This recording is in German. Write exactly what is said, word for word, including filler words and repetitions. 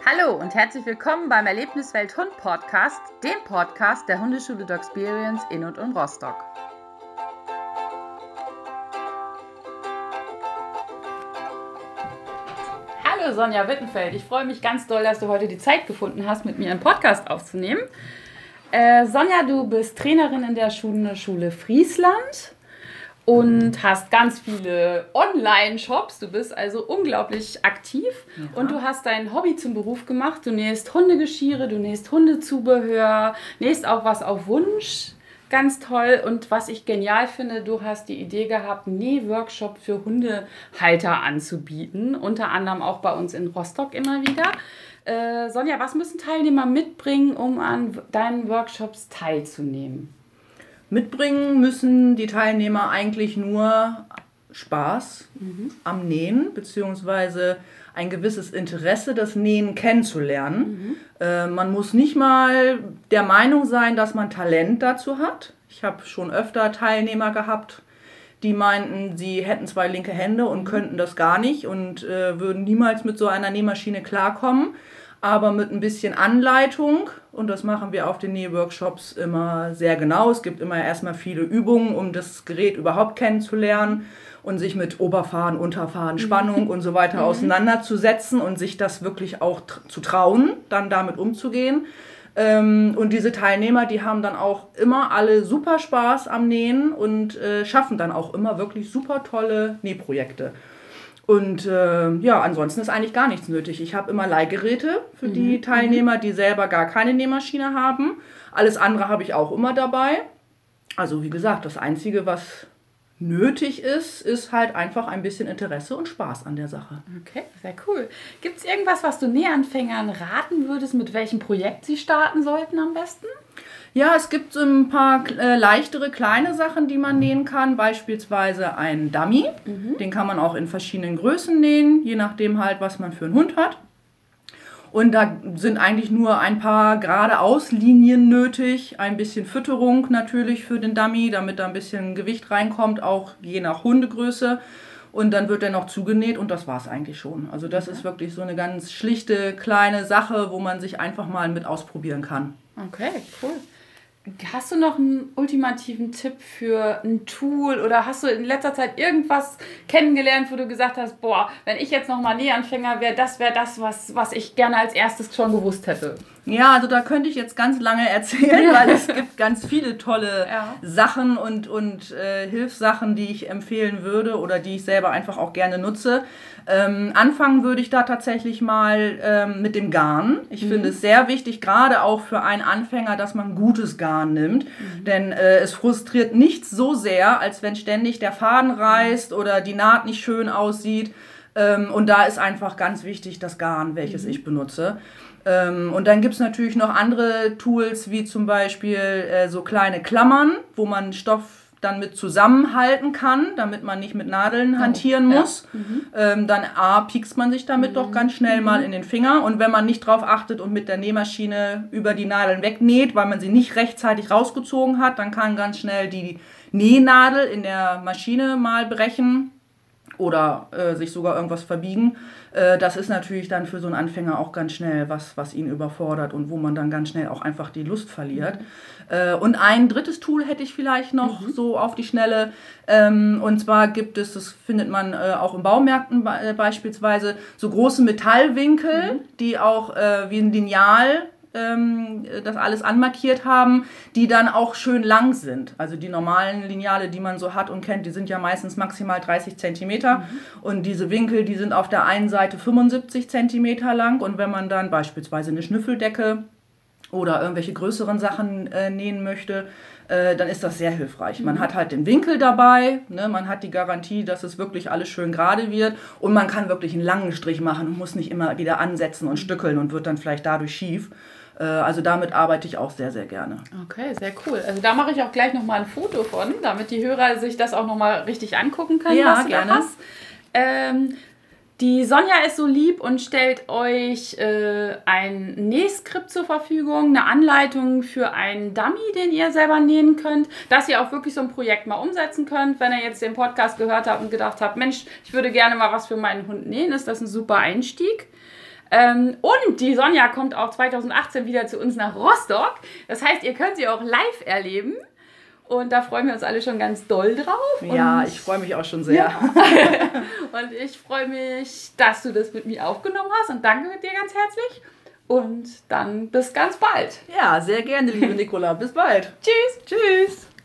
Hallo und herzlich willkommen beim Erlebniswelt Hund Podcast, dem Podcast der Hundeschule Dogsperience in und um Rostock. Hallo Sonja Wittenfeld, ich freue mich ganz doll, dass du heute die Zeit gefunden hast, mit mir einen Podcast aufzunehmen. Äh, Sonja, du bist Trainerin in der Hundeschule Friesland und hast ganz viele Online-Shops. Du bist also unglaublich aktiv. Ja. Und du hast dein Hobby zum Beruf gemacht. Du nähst Hundegeschirre, du nähst Hundezubehör, nähst auch was auf Wunsch. Ganz toll. Und was ich genial finde, du hast die Idee gehabt, einen Nähworkshop für Hundehalter anzubieten. Unter anderem auch bei uns in Rostock immer wieder. Äh, Sonja, was müssen Teilnehmer mitbringen, um an deinen Workshops teilzunehmen? Mitbringen müssen die Teilnehmer eigentlich nur Spaß mhm. am Nähen, beziehungsweise ein gewisses Interesse, das Nähen kennenzulernen. Mhm. Äh, man muss nicht mal der Meinung sein, dass man Talent dazu hat. Ich habe schon öfter Teilnehmer gehabt, die meinten, sie hätten zwei linke Hände und könnten das gar nicht und äh, würden niemals mit so einer Nähmaschine klarkommen. Aber mit ein bisschen Anleitung, und das machen wir auf den Nähworkshops immer sehr genau. Es gibt immer erstmal viele Übungen, um das Gerät überhaupt kennenzulernen und sich mit Oberfaden, Unterfaden, Spannung und so weiter auseinanderzusetzen und sich das wirklich auch tr- zu trauen, dann damit umzugehen. Ähm, und diese Teilnehmer, die haben dann auch immer alle super Spaß am Nähen und äh, schaffen dann auch immer wirklich super tolle Nähprojekte. Und äh, ja, ansonsten ist eigentlich gar nichts nötig. Ich habe immer Leihgeräte für mhm. die Teilnehmer, die selber gar keine Nähmaschine haben. Alles andere habe ich auch immer dabei. Also wie gesagt, das Einzige, was nötig ist, ist halt einfach ein bisschen Interesse und Spaß an der Sache. Okay, sehr cool. Gibt es irgendwas, was du Nähanfängern raten würdest, mit welchem Projekt sie starten sollten am besten? Ja, es gibt so ein paar äh, leichtere, kleine Sachen, die man nähen kann. Beispielsweise einen Dummy. Mhm. Den kann man auch in verschiedenen Größen nähen, je nachdem halt, was man für einen Hund hat. Und da sind eigentlich nur ein paar gerade Auslinien nötig. Ein bisschen Fütterung natürlich für den Dummy, damit da ein bisschen Gewicht reinkommt, auch je nach Hundegröße. Und dann wird er noch zugenäht und das war es eigentlich schon. Also das okay. ist wirklich so eine ganz schlichte, kleine Sache, wo man sich einfach mal mit ausprobieren kann. Okay, cool. Hast du noch einen ultimativen Tipp für ein Tool oder hast du in letzter Zeit irgendwas kennengelernt, wo du gesagt hast, boah, wenn ich jetzt nochmal Nähanfänger wäre, das wäre das, was, was ich gerne als erstes schon gewusst hätte? Ja, also da könnte ich jetzt ganz lange erzählen, weil es gibt ganz viele tolle ja. Sachen und, und äh, Hilfssachen, die ich empfehlen würde oder die ich selber einfach auch gerne nutze. Ähm, anfangen würde ich da tatsächlich mal ähm, mit dem Garn. Ich mhm. finde es sehr wichtig, gerade auch für einen Anfänger, dass man gutes Garn nimmt. Mhm. Denn äh, es frustriert nichts so sehr, als wenn ständig der Faden reißt oder die Naht nicht schön aussieht. Ähm, und da ist einfach ganz wichtig das Garn, welches mhm. ich benutze. Ähm, und dann gibt es natürlich noch andere Tools, wie zum Beispiel äh, so kleine Klammern, wo man Stoff dann mit zusammenhalten kann, damit man nicht mit Nadeln hantieren oh, muss. Ja. Mhm. Ähm, dann A, piekst man sich damit mhm. doch ganz schnell mhm. mal in den Finger. Und wenn man nicht drauf achtet und mit der Nähmaschine über die Nadeln wegnäht, weil man sie nicht rechtzeitig rausgezogen hat, dann kann ganz schnell die Nähnadel in der Maschine mal brechen oder äh, sich sogar irgendwas verbiegen. Äh, das ist natürlich dann für so einen Anfänger auch ganz schnell was, was ihn überfordert und wo man dann ganz schnell auch einfach die Lust verliert. Mhm. Äh, und ein drittes Tool hätte ich vielleicht noch mhm. so auf die Schnelle. Ähm, und zwar gibt es, das findet man äh, auch in Baumärkten be- beispielsweise, so große Metallwinkel, mhm. die auch äh, wie ein Lineal das alles anmarkiert haben, die dann auch schön lang sind. Also die normalen Lineale, die man so hat und kennt, die sind ja meistens maximal dreißig Zentimeter. Mhm. Und diese Winkel, die sind auf der einen Seite fünfundsiebzig Zentimeter lang. Und wenn man dann beispielsweise eine Schnüffeldecke oder irgendwelche größeren Sachen äh, nähen möchte, äh, dann ist das sehr hilfreich. Mhm. Man hat halt den Winkel dabei, ne? Man hat die Garantie, dass es wirklich alles schön gerade wird und man kann wirklich einen langen Strich machen und muss nicht immer wieder ansetzen und stückeln und wird dann vielleicht dadurch schief. Also damit arbeite ich auch sehr, sehr gerne. Okay, sehr cool. Also da mache ich auch gleich nochmal ein Foto von, damit die Hörer sich das auch nochmal richtig angucken können, ja, was du gerne. da hast. Ähm, die Sonja ist so lieb und stellt euch äh, ein Nähskript zur Verfügung, eine Anleitung für einen Dummy, den ihr selber nähen könnt, dass ihr auch wirklich so ein Projekt mal umsetzen könnt. Wenn ihr jetzt den Podcast gehört habt und gedacht habt, Mensch, ich würde gerne mal was für meinen Hund nähen, ist das ein super Einstieg. Ähm, und die Sonja kommt auch zweitausendachtzehn wieder zu uns nach Rostock. Das heißt, ihr könnt sie auch live erleben. Und da freuen wir uns alle schon ganz doll drauf. Ja, ich freue mich auch schon sehr. Ja. Und ich freue mich, dass du das mit mir aufgenommen hast. Und danke dir ganz herzlich. Und dann bis ganz bald. Ja, sehr gerne, liebe Nicola. Bis bald. Tschüss. Tschüss.